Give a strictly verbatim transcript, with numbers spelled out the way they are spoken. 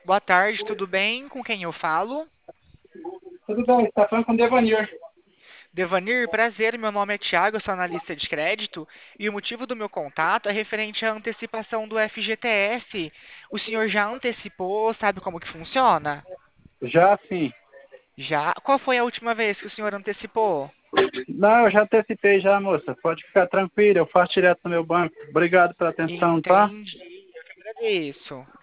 Boa tarde, tudo bem? Com quem eu falo? Tudo bem, você tá falando com o Devanir. Devanir, prazer, meu nome é Thiago, eu sou analista de crédito e o motivo do meu contato é referente à antecipação do F G T S. O senhor já antecipou, sabe como que funciona? Já sim. Já? Qual foi a última vez que o senhor antecipou? Não, eu já antecipei já, moça. Pode ficar tranquila, eu faço direto no meu banco. Obrigado pela atenção, tá? Entendi, eu que agradeço.